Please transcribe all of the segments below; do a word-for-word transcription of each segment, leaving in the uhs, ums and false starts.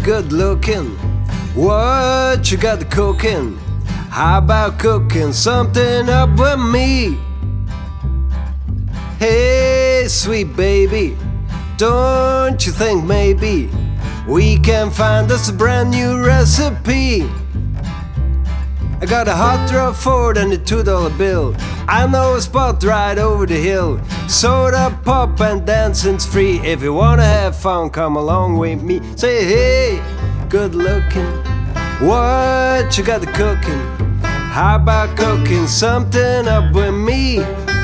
good looking. What you got cooking? How about cooking something up with me? Hey, sweet baby, don't you think maybe we can find us a brand new recipe? I got a hot rod Ford and a two dollar bill. I know a spot right over the hill. Soda pop and dancing's free. If you wanna have fun, come along with me. Say hey, good looking. What you got cooking? How about cooking something up with me?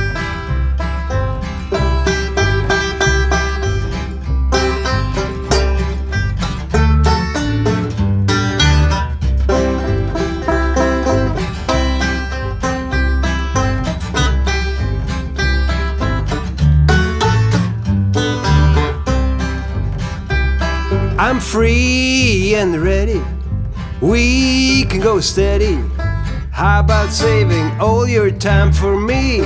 I'm free and ready. We can go steady. How about saving all your time for me?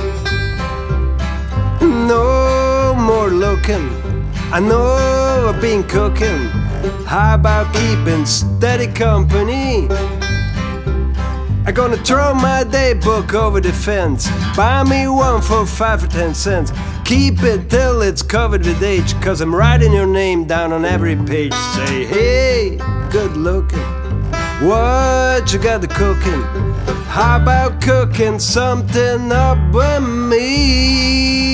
No more looking. I know I've been cooking. How about keeping steady company? I'm gonna throw my day book over the fence. Buy me one for five or ten cents. Keep it till it's covered with age, cause I'm writing your name down on every page. Say hey, good looking. What you got cooking? How about cooking something up with me?